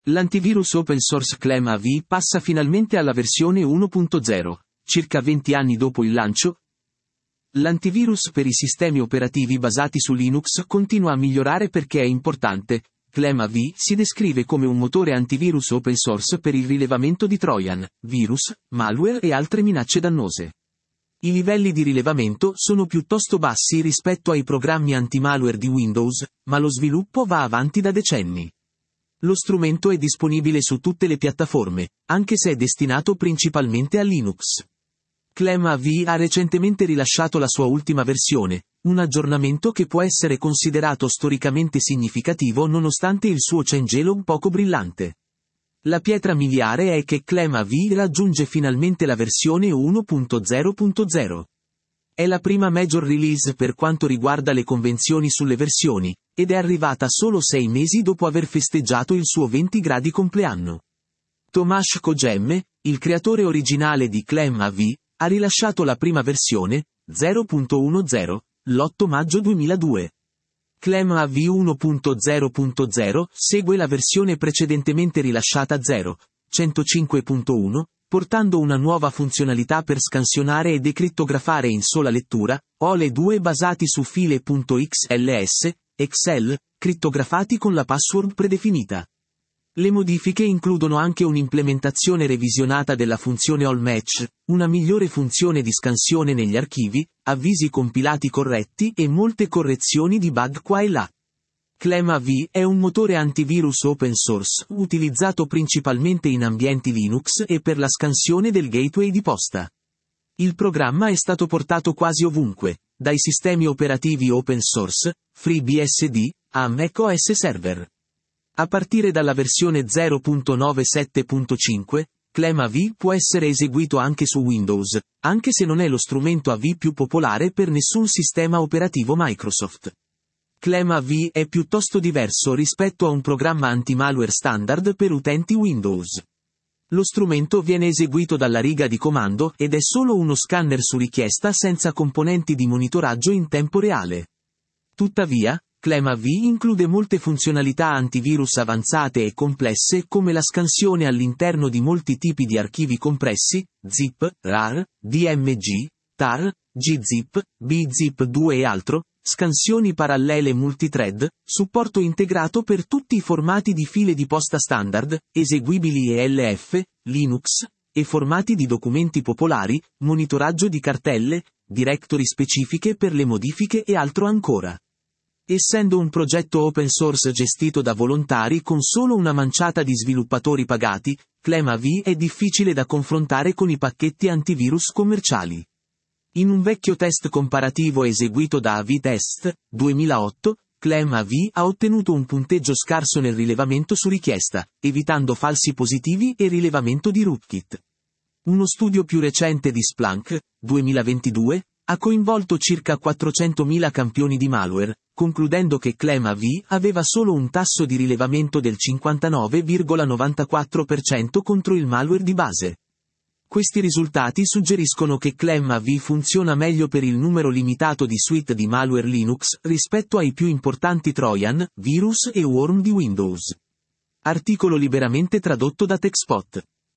L'antivirus open source ClamAV passa finalmente alla versione 1.0, circa 20 anni dopo il lancio. L'antivirus per i sistemi operativi basati su Linux continua a migliorare perché è importante. ClamAV si descrive come un motore antivirus open source per il rilevamento di trojan, virus, malware e altre minacce dannose. I livelli di rilevamento sono piuttosto bassi rispetto ai programmi anti-malware di Windows, ma lo sviluppo va avanti da decenni. Lo strumento è disponibile su tutte le piattaforme, anche se è destinato principalmente a Linux. ClamAV ha recentemente rilasciato la sua ultima versione, un aggiornamento che può essere considerato storicamente significativo nonostante il suo changelog poco brillante. La pietra miliare è che ClamAV raggiunge finalmente la versione 1.0.0. È la prima major release per quanto riguarda le convenzioni sulle versioni, ed è arrivata solo 6 mesi dopo aver festeggiato il suo 20 gradi compleanno. Tomasz Kogemme, il creatore originale di ClamAV, ha rilasciato la prima versione, 0.10, l'8 maggio 2002. ClamAV 1.0.0 segue la versione precedentemente rilasciata 0.105.1, portando una nuova funzionalità per scansionare e decrittografare in sola lettura, o le due basati su file.xls, Excel, crittografati con la password predefinita. Le modifiche includono anche un'implementazione revisionata della funzione All Match, una migliore funzione di scansione negli archivi, avvisi compilati corretti e molte correzioni di bug qua e là. ClamAV è un motore antivirus open source, utilizzato principalmente in ambienti Linux e per la scansione del gateway di posta. Il programma è stato portato quasi ovunque, dai sistemi operativi open source, FreeBSD, a macOS Server. A partire dalla versione 0.97.5, ClamAV può essere eseguito anche su Windows, anche se non è lo strumento AV più popolare per nessun sistema operativo Microsoft. ClamAV è piuttosto diverso rispetto a un programma anti-malware standard per utenti Windows. Lo strumento viene eseguito dalla riga di comando ed è solo uno scanner su richiesta senza componenti di monitoraggio in tempo reale. Tuttavia, ClamAV include molte funzionalità antivirus avanzate e complesse come la scansione all'interno di molti tipi di archivi compressi, zip, rar, DMG, tar, gzip, bzip2 e altro, scansioni parallele multithread, supporto integrato per tutti i formati di file di posta standard, eseguibili ELF, Linux, e formati di documenti popolari, monitoraggio di cartelle, directory specifiche per le modifiche e altro ancora. Essendo un progetto open source gestito da volontari con solo una manciata di sviluppatori pagati, ClamAV è difficile da confrontare con i pacchetti antivirus commerciali. In un vecchio test comparativo eseguito da AV-Test, 2008, ClamAV ha ottenuto un punteggio scarso nel rilevamento su richiesta, evitando falsi positivi e rilevamento di rootkit. Uno studio più recente di Splunk, 2022, ha coinvolto circa 400.000 campioni di malware, concludendo che ClamAV aveva solo un tasso di rilevamento del 59,94% contro il malware di base. Questi risultati suggeriscono che ClamAV funziona meglio per il numero limitato di suite di malware Linux rispetto ai più importanti trojan, virus e worm di Windows. Articolo liberamente tradotto da TechSpot.